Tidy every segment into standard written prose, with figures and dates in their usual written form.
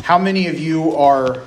How many of you are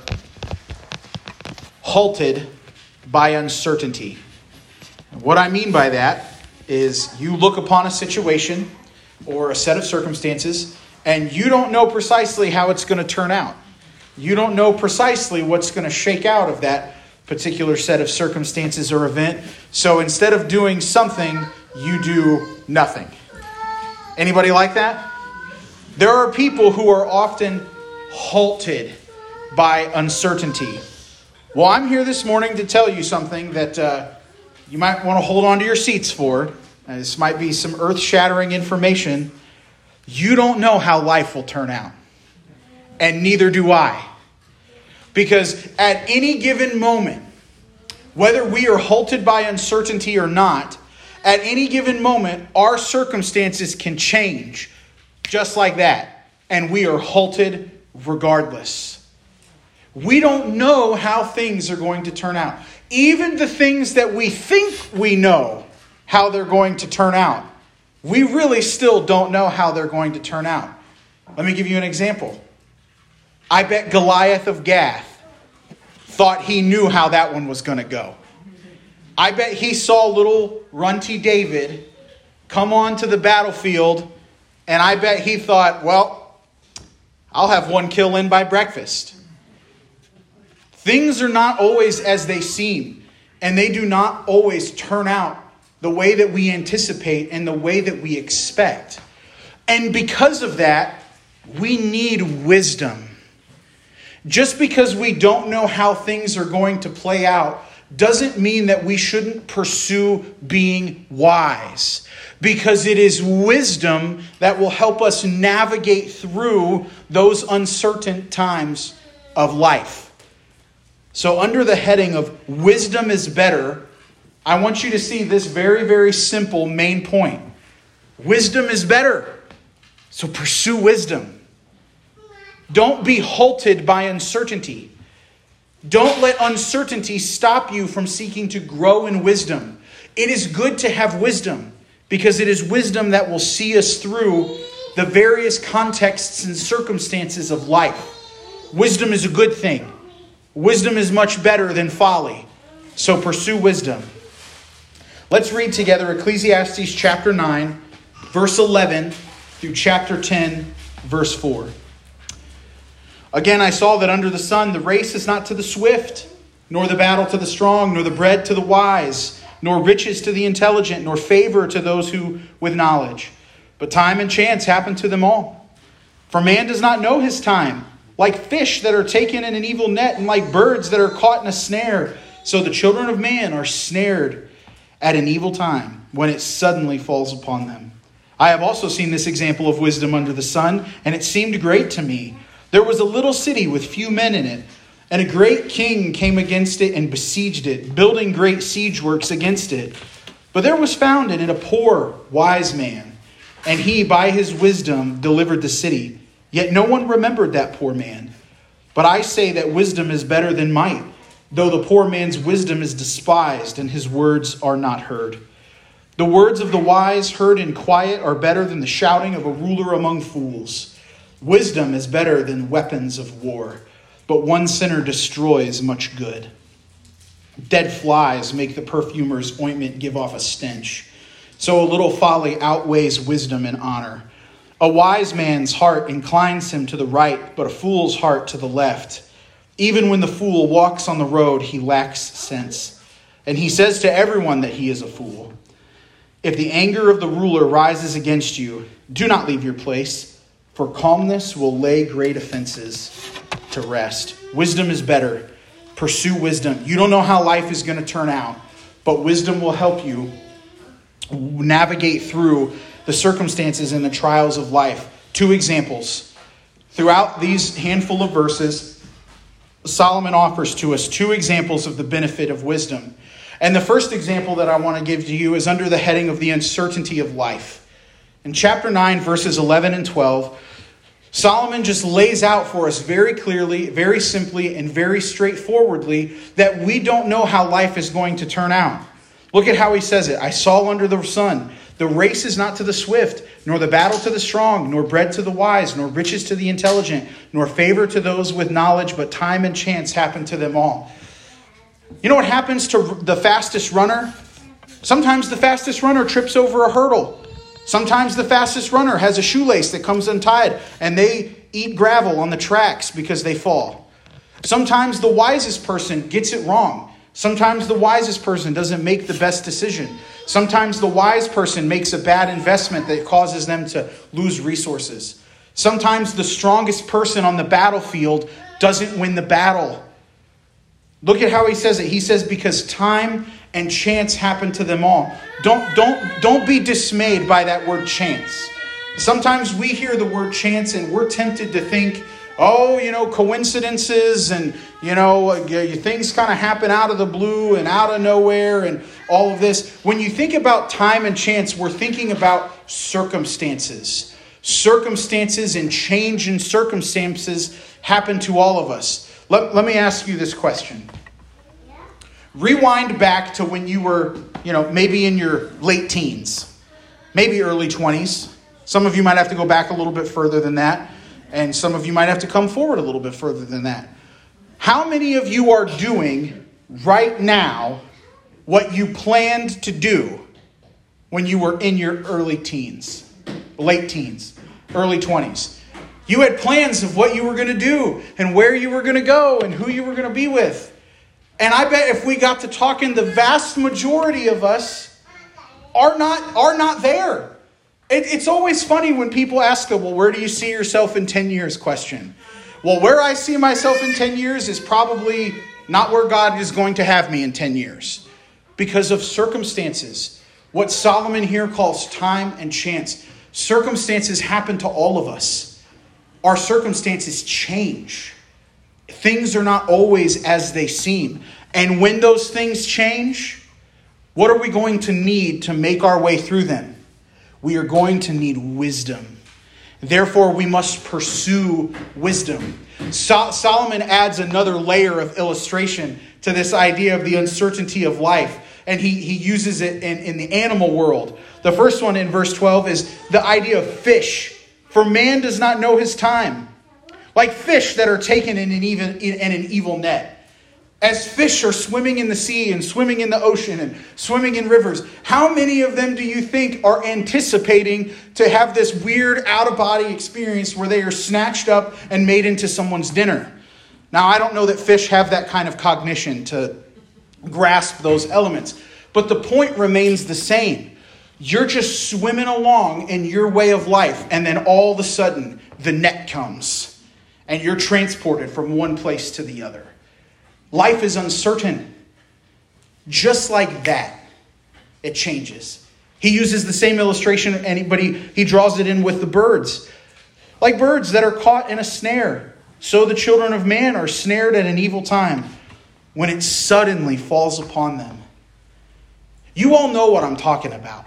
halted by uncertainty? What I mean by that is you look upon a situation or a set of circumstances and you don't know precisely how it's going to turn out. You don't know precisely what's going to shake out of that particular set of circumstances or event. So instead of doing something, you do nothing. Anybody like that? There are people who are often halted by uncertainty. Well, I'm here this morning to tell you something that you might want to hold on to your seats for. This might be some earth-shattering information. You don't know how life will turn out. And neither do I. Because at any given moment, whether we are halted by uncertainty or not, at any given moment, our circumstances can change just like that. And we are halted regardless. We don't know how things are going to turn out. Even the things that we think we know how they're going to turn out, we really still don't know how they're going to turn out. Let me give you an example. I bet Goliath of Gath thought he knew how that one was going to go. I bet he saw little runty David come onto the battlefield, and I bet he thought, well, I'll have one kill in by breakfast. Things are not always as they seem, and they do not always turn out the way that we anticipate and the way that we expect. And because of that, we need wisdom. Just because we don't know how things are going to play out doesn't mean that we shouldn't pursue being wise. Because it is wisdom that will help us navigate through those uncertain times of life. So under the heading of wisdom is better, I want you to see this very, very simple main point. Wisdom is better. So pursue wisdom. Don't be halted by uncertainty. Don't let uncertainty stop you from seeking to grow in wisdom. It is good to have wisdom because it is wisdom that will see us through the various contexts and circumstances of life. Wisdom is a good thing. Wisdom is much better than folly. So pursue wisdom. Let's read together Ecclesiastes chapter 9, verse 11 through chapter 10, verse 4. Again, I saw that under the sun, the race is not to the swift, nor the battle to the strong, nor the bread to the wise, nor riches to the intelligent, nor favor to those who with knowledge. But time and chance happen to them all. For man does not know his time, like fish that are taken in an evil net, and like birds that are caught in a snare. So the children of man are snared at an evil time, when it suddenly falls upon them. I have also seen this example of wisdom under the sun, and it seemed great to me. There was a little city with few men in it, and a great king came against it and besieged it, building great siege works against it. But there was found in it a poor, wise man, and he, by his wisdom, delivered the city. Yet no one remembered that poor man. But I say that wisdom is better than might, though the poor man's wisdom is despised, and his words are not heard. The words of the wise heard in quiet are better than the shouting of a ruler among fools. Wisdom is better than weapons of war, but one sinner destroys much good. Dead flies make the perfumer's ointment give off a stench. So a little folly outweighs wisdom and honor. A wise man's heart inclines him to the right, but a fool's heart to the left. Even when the fool walks on the road, he lacks sense. And he says to everyone that he is a fool. If the anger of the ruler rises against you, do not leave your place. For calmness will lay great offenses to rest. Wisdom is better. Pursue wisdom. You don't know how life is going to turn out, but wisdom will help you navigate through the circumstances and the trials of life. 2 examples. Throughout these handful of verses, Solomon offers to us 2 examples of the benefit of wisdom. And the first example that I want to give to you is under the heading of the uncertainty of life. In chapter 9, verses 11 and 12, Solomon just lays out for us very clearly, very simply, and very straightforwardly that we don't know how life is going to turn out. Look at how he says it. I saw under the sun, the race is not to the swift, nor the battle to the strong, nor bread to the wise, nor riches to the intelligent, nor favor to those with knowledge, but time and chance happen to them all. You know what happens to the fastest runner? Sometimes the fastest runner trips over a hurdle. Sometimes the fastest runner has a shoelace that comes untied and they eat gravel on the tracks because they fall. Sometimes the wisest person gets it wrong. Sometimes the wisest person doesn't make the best decision. Sometimes the wise person makes a bad investment that causes them to lose resources. Sometimes the strongest person on the battlefield doesn't win the battle. Look at how he says it. He says, because time and chance happen to them all. Don't be dismayed by that word chance. Sometimes we hear the word chance and we're tempted to think, coincidences and, things kind of happen out of the blue and out of nowhere and all of this. When you think about time and chance, we're thinking about circumstances. Circumstances and change in circumstances happen to all of us. Let me ask you this question. Rewind back to when you were, maybe in your late teens, maybe early 20s. Some of you might have to go back a little bit further than that. And some of you might have to come forward a little bit further than that. How many of you are doing right now what you planned to do when you were in your early teens, late teens, early 20s? You had plans of what you were going to do and where you were going to go and who you were going to be with. And I bet if we got to talking, the vast majority of us are not there. It's always funny when people ask, well, where do you see yourself in 10 years question? Well, where I see myself in 10 years is probably not where God is going to have me in 10 years because of circumstances. What Solomon here calls time and chance. Circumstances happen to all of us. Our circumstances change. Things are not always as they seem. And when those things change, what are we going to need to make our way through them? We are going to need wisdom. Therefore, we must pursue wisdom. Solomon adds another layer of illustration to this idea of the uncertainty of life. And he uses it in the animal world. The first one in verse 12 is the idea of fish. For man does not know his time. Like fish that are taken in an evil net. As fish are swimming in the sea and swimming in the ocean and swimming in rivers, how many of them do you think are anticipating to have this weird out-of-body experience where they are snatched up and made into someone's dinner? Now, I don't know that fish have that kind of cognition to grasp those elements, but the point remains the same. You're just swimming along in your way of life, and then all of a sudden, the net comes, and you're transported from one place to the other. Life is uncertain. Just like that, it changes. He uses the same illustration, but he draws it in with the birds. Like birds that are caught in a snare, so the children of man are snared at an evil time when it suddenly falls upon them. You all know what I'm talking about.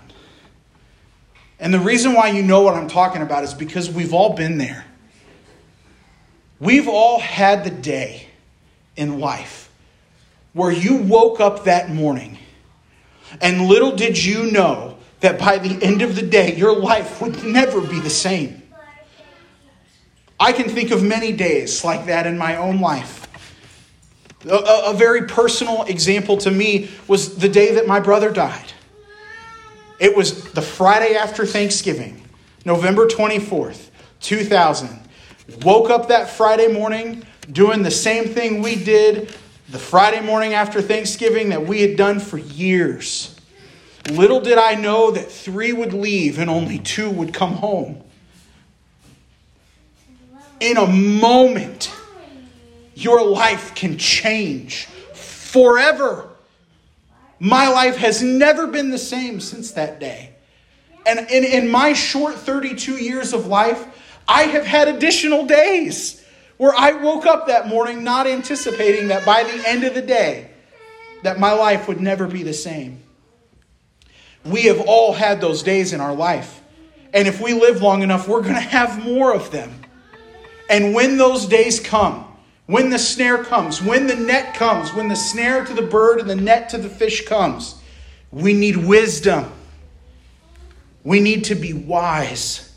And the reason why you know what I'm talking about is because we've all been there. We've all had the day in life where you woke up that morning and little did you know that by the end of the day, your life would never be the same. I can think of many days like that in my own life. A very personal example to me was the day that my brother died. It was the Friday after Thanksgiving, November 24th, 2000. Woke up that Friday morning doing the same thing we did the Friday morning after Thanksgiving that we had done for years. Little did I know that 3 would leave and only 2 would come home. In a moment, your life can change forever. My life has never been the same since that day. And in my short 32 years of life, I have had additional days where I woke up that morning not anticipating that by the end of the day, that my life would never be the same. We have all had those days in our life. And if we live long enough, we're going to have more of them. And when those days come, when the snare comes, when the net comes, when the snare to the bird and the net to the fish comes, we need wisdom. We need to be wise.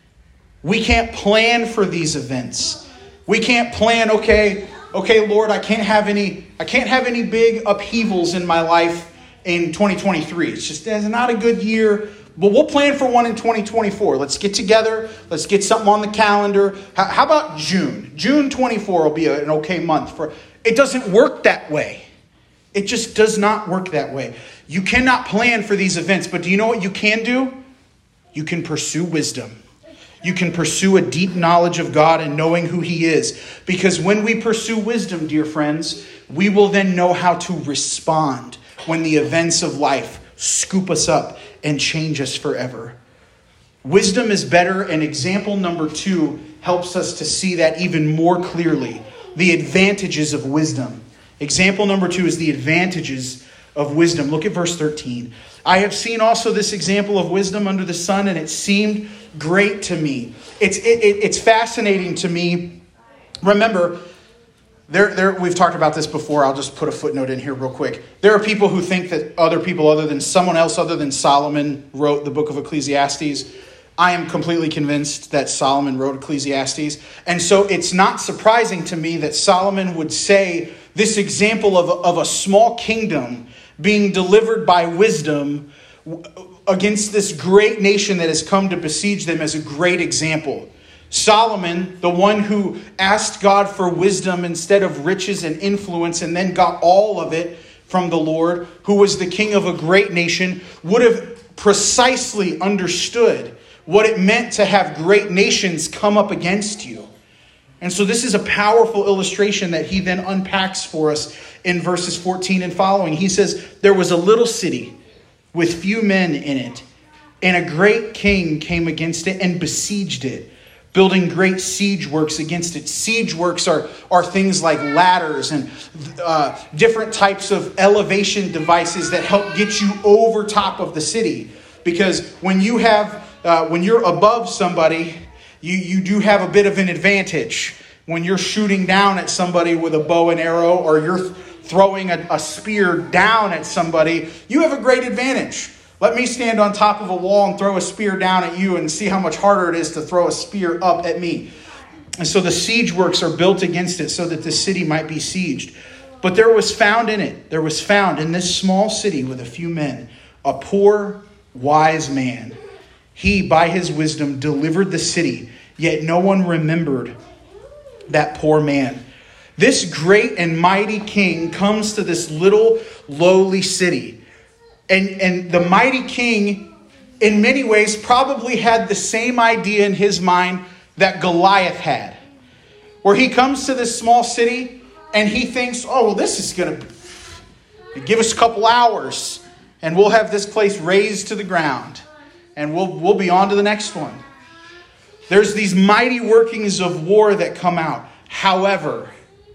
We can't plan for these events. We can't plan, okay, Lord, I can't have any big upheavals in my life in 2023. It's not a good year. But we'll plan for one in 2024. Let's get together. Let's get something on the calendar. How about June? June 24 will be an okay month. It doesn't work that way. It just does not work that way. You cannot plan for these events. But do you know what you can do? You can pursue wisdom. You can pursue a deep knowledge of God and knowing who He is. Because when we pursue wisdom, dear friends, we will then know how to respond when the events of life scoop us up and change us forever. Wisdom is better, and example number 2 helps us to see that even more clearly. The advantages of wisdom. Example number 2 is the advantages of wisdom. Look at verse 13. I have seen also this example of wisdom under the sun, and it seemed great to me. It's fascinating to me. Remember, we've talked about this before. I'll just put a footnote in here real quick. There are people who think that someone else other than Solomon wrote the book of Ecclesiastes. I am completely convinced that Solomon wrote Ecclesiastes. And so it's not surprising to me that Solomon would say this example of a small kingdom being delivered by wisdom against this great nation that has come to besiege them as a great example. Solomon, the one who asked God for wisdom instead of riches and influence and then got all of it from the Lord, who was the king of a great nation, would have precisely understood what it meant to have great nations come up against you. And so this is a powerful illustration that he then unpacks for us in verses 14 and following. He says, there was a little city with few men in it, and a great king came against it and besieged it, building great siege works against it. Siege works are things like ladders and different types of elevation devices that help get you over top of the city. Because when you're above somebody, you do have a bit of an advantage. When you're shooting down at somebody with a bow and arrow, or you're throwing a spear down at somebody, you have a great advantage. Let me stand on top of a wall and throw a spear down at you and see how much harder it is to throw a spear up at me. And so the siege works are built against it so that the city might be sieged. But there was found in this small city with a few men, a poor, wise man. He, by his wisdom, delivered the city, yet no one remembered that poor man. This great and mighty king comes to this little lowly city. And the mighty king, in many ways, probably had the same idea in his mind that Goliath had. Where he comes to this small city and he thinks, oh, well, this is going to give us a couple hours and we'll have this place razed to the ground. And we'll be on to the next one. There's these mighty workings of war that come out. However,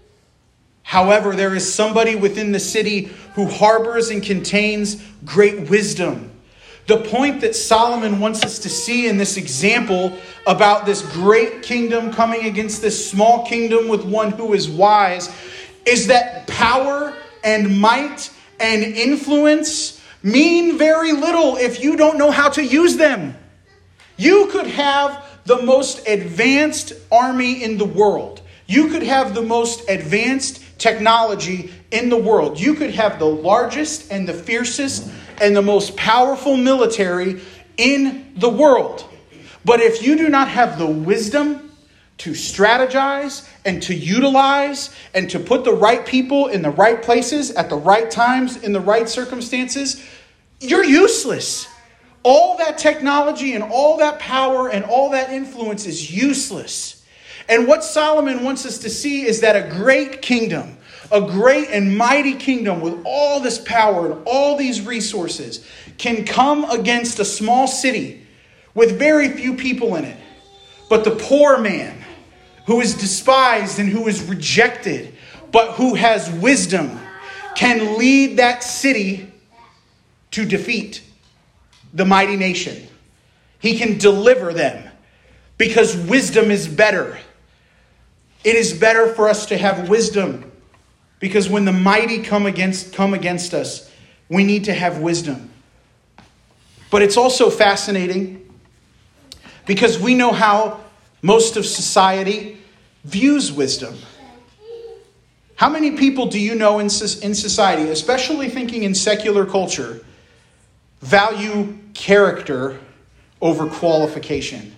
there is somebody within the city who harbors and contains great wisdom. The point that Solomon wants us to see in this example about this great kingdom coming against this small kingdom with one who is wise is that power and might and influence mean very little if you don't know how to use them. You could have the most advanced army in the world. You could have the most advanced technology in the world. You could have the largest and the fiercest and the most powerful military in the world. But if you do not have the wisdom to strategize and to utilize and to put the right people in the right places at the right times in the right circumstances, you're useless. All that technology and all that power and all that influence is useless. And what Solomon wants us to see is that a great kingdom, a great and mighty kingdom with all this power and all these resources can come against a small city with very few people in it. But the poor man who is despised and who is rejected, but who has wisdom, can lead that city to defeat the mighty nation. He can deliver them because wisdom is better. It is better for us to have wisdom because when the mighty come against us, we need to have wisdom. But it's also fascinating because we know how most of society views wisdom. How many people do you know in society, especially thinking in secular culture, value character over qualification?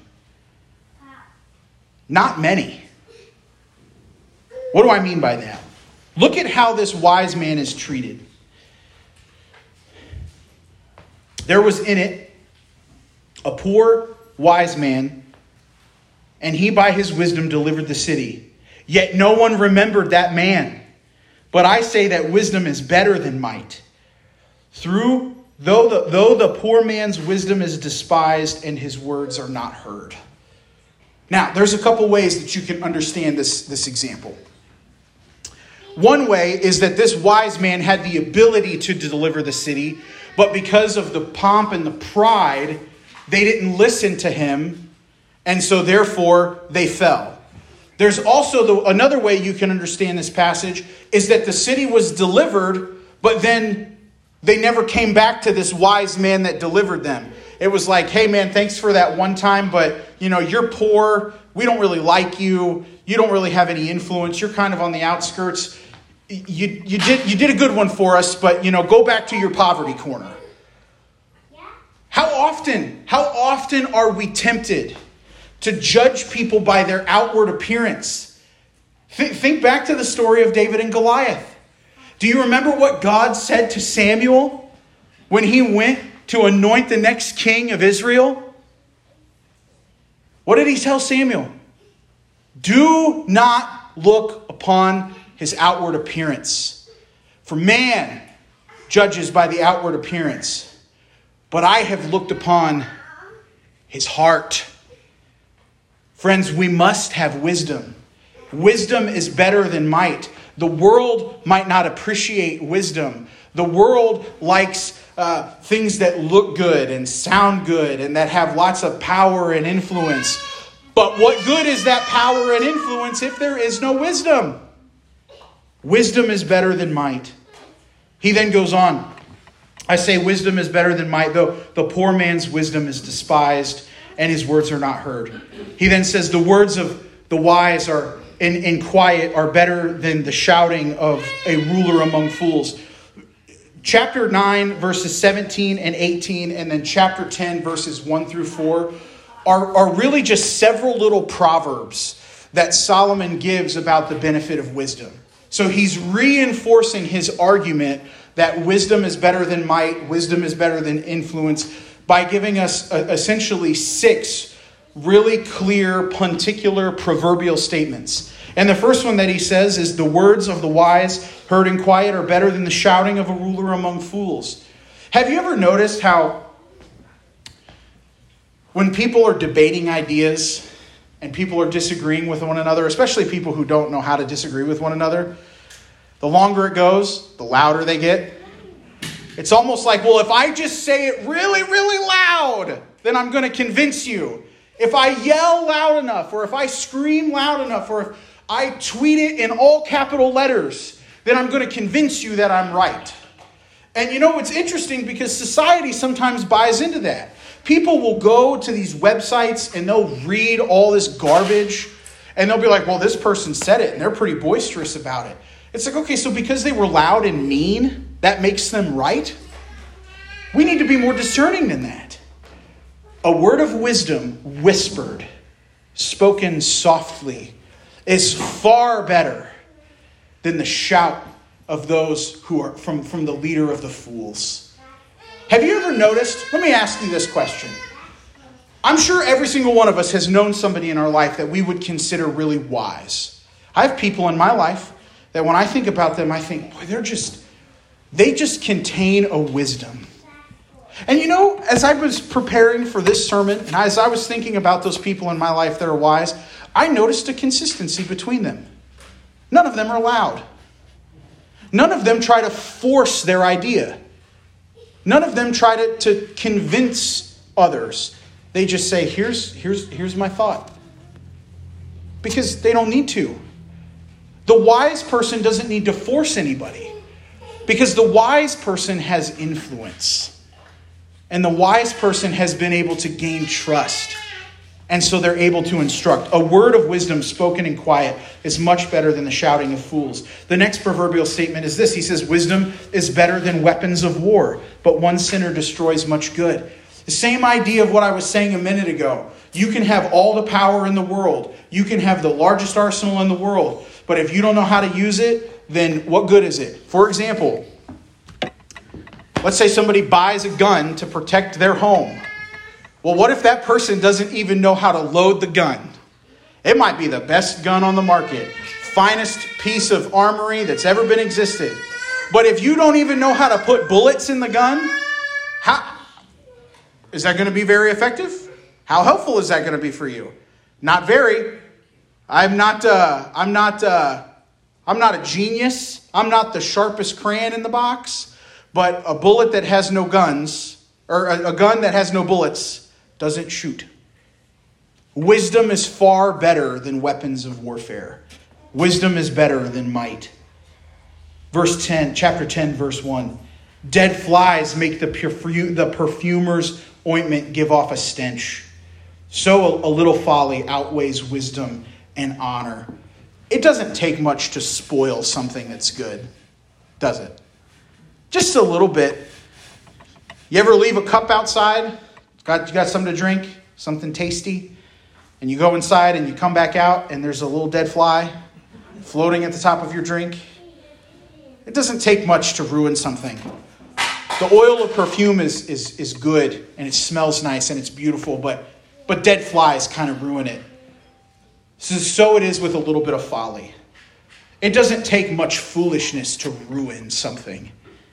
Not many. What do I mean by that? Look at how this wise man is treated. There was in it a poor wise man, and he by his wisdom delivered the city. Yet no one remembered that man. But I say that wisdom is better than might. Though the poor man's wisdom is despised and his words are not heard. Now, there's a couple ways that you can understand this example. One way is that this wise man had the ability to deliver the city, but because of the pomp and the pride, they didn't listen to him, and so therefore they fell. There's also another way you can understand this passage is that the city was delivered, but then they never came back to this wise man that delivered them. It was like, hey man, thanks for that one time, but you're poor. We don't really like you. You don't really have any influence. You're kind of on the outskirts. You did a good one for us, but go back to your poverty corner. How often are we tempted to judge people by their outward appearance? Think back to the story of David and Goliath. Do you remember what God said to Samuel when he went to anoint the next king of Israel? What did he tell Samuel? Do not look upon his outward appearance. For man judges by the outward appearance, but I have looked upon his heart. Friends, we must have wisdom. Wisdom is better than might. The world might not appreciate wisdom. The world likes things that look good and sound good and that have lots of power and influence. But what good is that power and influence if there is no wisdom? Wisdom is better than might. He then goes on. I say wisdom is better than might, though the poor man's wisdom is despised and his words are not heard. He then says the words of the wise are in quiet are better than the shouting of a ruler among fools. Chapter 9, verses 17 and 18, and then chapter 10, verses 1 through 4 are really just several little proverbs that Solomon gives about the benefit of wisdom. So he's reinforcing his argument that wisdom is better than might, wisdom is better than influence, by giving us essentially 6 really clear, punticular, proverbial statements. And the first one that he says is the words of the wise heard in quiet are better than the shouting of a ruler among fools. Have you ever noticed how when people are debating ideas and people are disagreeing with one another, especially people who don't know how to disagree with one another, the longer it goes, the louder they get. It's almost like, well, if I just say it really, really loud, then I'm going to convince you. If I yell loud enough, or if I scream loud enough, or if I tweet it in all capital letters, then I'm going to convince you that I'm right. And it's interesting because society sometimes buys into that. People will go to these websites and they'll read all this garbage and they'll be like, well, this person said it and they're pretty boisterous about it. It's like, okay, so because they were loud and mean, that makes them right? We need to be more discerning than that. A word of wisdom whispered, spoken softly, is far better than the shout of those who are from the leader of the fools. Have you ever noticed? Let me ask you this question. I'm sure every single one of us has known somebody in our life that we would consider really wise. I have people in my life that when I think about them, I think, boy, they just contain a wisdom. And as I was preparing for this sermon, and as I was thinking about those people in my life that are wise, I noticed a consistency between them. None of them are loud. None of them try to force their idea. None of them try to convince others. They just say, here's my thought. Because they don't need to. The wise person doesn't need to force anybody. Because the wise person has influence. And the wise person has been able to gain trust. And so they're able to instruct. A word of wisdom spoken in quiet is much better than the shouting of fools. The next proverbial statement is this. He says, wisdom is better than weapons of war, but one sinner destroys much good. The same idea of what I was saying a minute ago. You can have all the power in the world. You can have the largest arsenal in the world. But if you don't know how to use it, then what good is it? For example, let's say somebody buys a gun to protect their home. Well, what if that person doesn't even know how to load the gun? It might be the best gun on the market, finest piece of armory that's ever been existed. But if you don't even know how to put bullets in the gun, how is that going to be very effective? How helpful is that going to be for you? Not very. I'm not a genius. I'm not the sharpest crayon in the box. But a bullet that has no guns, or a gun that has no bullets, doesn't shoot. Wisdom is far better than weapons of warfare. Wisdom is better than might. Chapter 10, verse 1. Dead flies make the perfumer's ointment give off a stench. So a little folly outweighs wisdom and honor. It doesn't take much to spoil something that's good, does it? Just a little bit. You ever leave a cup outside? You got something to drink, something tasty, and you go inside and you come back out and there's a little dead fly floating at the top of your drink? It doesn't take much to ruin something. The oil of perfume is good and it smells nice and it's beautiful, but dead flies kind of ruin it. So it is with a little bit of folly. It doesn't take much foolishness to ruin something.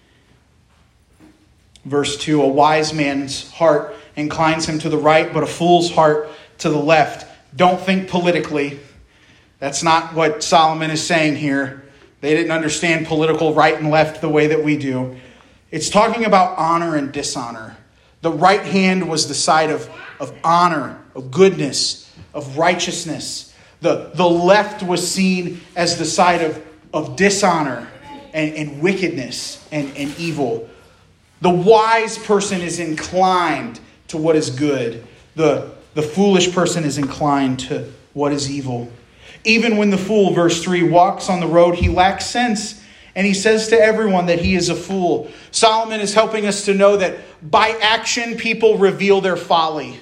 Verse 2, a wise man's heart inclines him to the right, but a fool's heart to the left. Don't think politically. That's not what Solomon is saying here. They didn't understand political right and left the way that we do. It's talking about honor and dishonor. The right hand was the side of honor, of goodness, of righteousness. The left was seen as the side of dishonor and wickedness and evil. The wise person is inclined to what is good. The foolish person is inclined to what is evil. Even when the fool, verse 3, walks on the road, he lacks sense. And he says to everyone that he is a fool. Solomon is helping us to know that by action, people reveal their folly.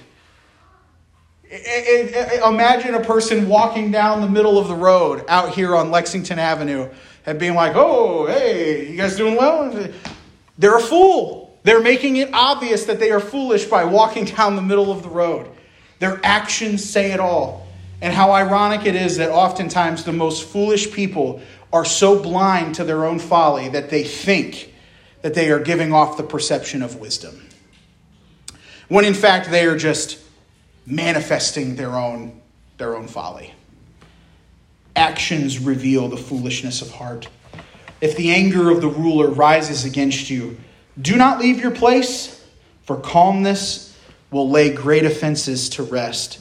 Imagine a person walking down the middle of the road out here on Lexington Avenue and being like, oh, hey, you guys doing well? They're a fool. They're making it obvious that they are foolish by walking down the middle of the road. Their actions say it all. And how ironic it is that oftentimes the most foolish people are so blind to their own folly that they think that they are giving off the perception of wisdom, when in fact they are just manifesting their own folly. Actions reveal the foolishness of heart. If the anger of the ruler rises against you, do not leave your place, for calmness will lay great offenses to rest.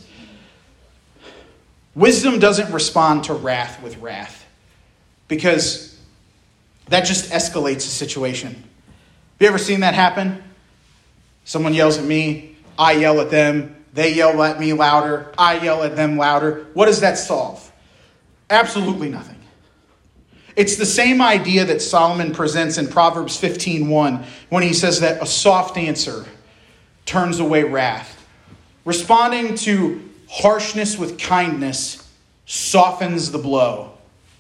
Wisdom doesn't respond to wrath with wrath, because that just escalates the situation. Have you ever seen that happen? Someone yells at me, I yell at them, they yell at me louder, I yell at them louder. What does that solve? Absolutely nothing. It's the same idea that Solomon presents in Proverbs 15:1 when he says that a soft answer turns away wrath. Responding to harshness with kindness softens the blow.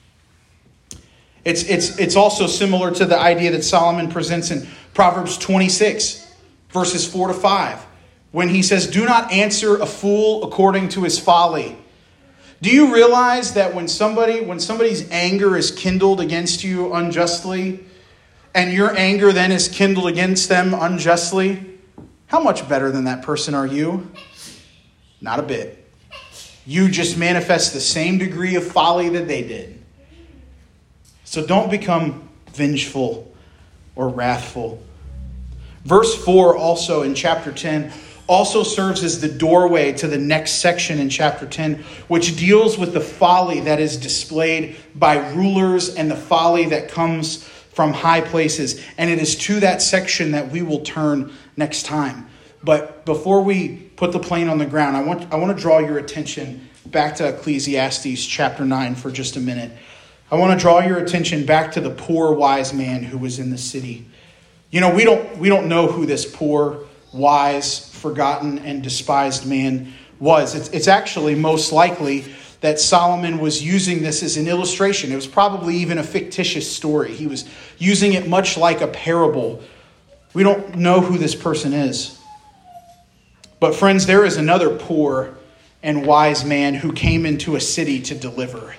It's also similar to the idea that Solomon presents in Proverbs 26, verses 4-5, when he says, do not answer a fool according to his folly. Do you realize that when somebody's anger is kindled against you unjustly, and your anger then is kindled against them unjustly, how much better than that person are you? Not a bit. You just manifest the same degree of folly that they did. So don't become vengeful or wrathful. Verse 4 also in chapter 10 also serves as the doorway to the next section in chapter 10, which deals with the folly that is displayed by rulers and the folly that comes from high places. And it is to that section that we will turn next time. But before we put the plane on the ground, I want to draw your attention back to Ecclesiastes chapter 9 for just a minute. I want to draw your attention back to the poor wise man who was in the city. You know, we don't know who this poor, wise, forgotten, and despised man was. It's actually most likely that Solomon was using this as an illustration. It was probably even a fictitious story. He was using it much like a parable. We don't know who this person is. But friends, there is another poor and wise man who came into a city to deliver.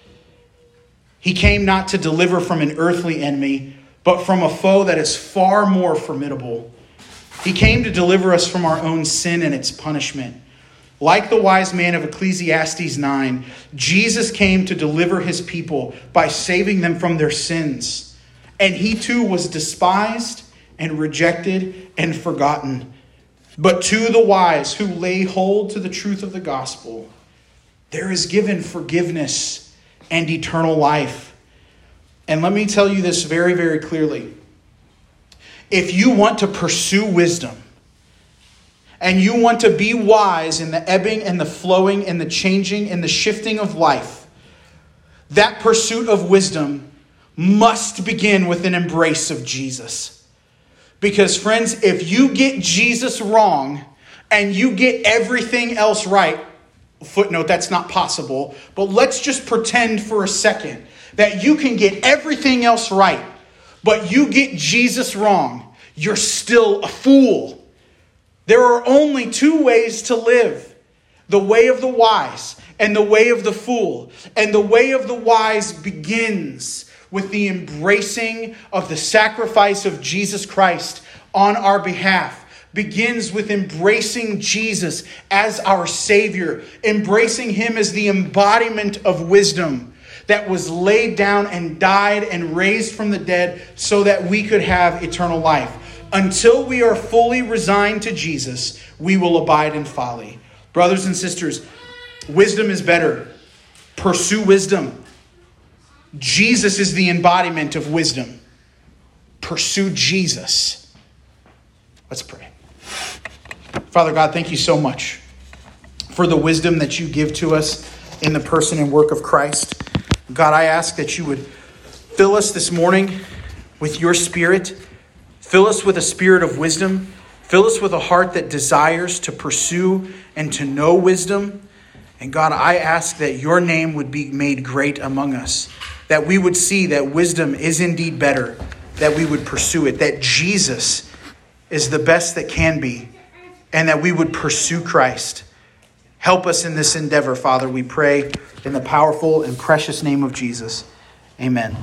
He came not to deliver from an earthly enemy, but from a foe that is far more formidable. He came to deliver us from our own sin and its punishment. Like the wise man of Ecclesiastes 9, Jesus came to deliver his people by saving them from their sins. And he too was despised and rejected and forgotten. But to the wise who lay hold to the truth of the gospel, there is given forgiveness and eternal life. And let me tell you this very, very clearly. If you want to pursue wisdom, and you want to be wise in the ebbing and the flowing and the changing and the shifting of life, that pursuit of wisdom must begin with an embrace of Jesus. Because friends, if you get Jesus wrong and you get everything else right, footnote, that's not possible, but let's just pretend for a second that you can get everything else right, but you get Jesus wrong, you're still a fool. There are only two ways to live. The way of the wise and the way of the fool. And the way of the wise begins with the embracing of the sacrifice of Jesus Christ on our behalf. Begins with embracing Jesus as our Savior. Embracing him as the embodiment of wisdom that was laid down and died and raised from the dead so that we could have eternal life. Until we are fully resigned to Jesus, we will abide in folly. Brothers and sisters, wisdom is better. Pursue wisdom. Jesus is the embodiment of wisdom. Pursue Jesus. Let's pray. Father God, thank you so much for the wisdom that you give to us in the person and work of Christ. God, I ask that you would fill us this morning with your Spirit. Fill us with a spirit of wisdom. Fill us with a heart that desires to pursue and to know wisdom. And God, I ask that your name would be made great among us. That we would see that wisdom is indeed better. That we would pursue it. That Jesus is the best that can be. And that we would pursue Christ. Help us in this endeavor, Father, we pray in the powerful and precious name of Jesus. Amen.